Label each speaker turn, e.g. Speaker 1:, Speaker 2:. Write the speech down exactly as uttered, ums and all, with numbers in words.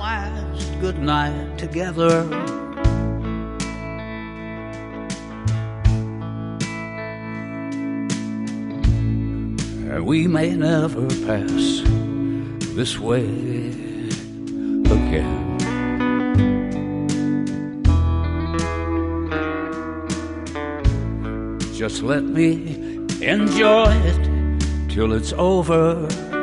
Speaker 1: last good night together. We may never pass this way again. Just let me enjoy it till it's over.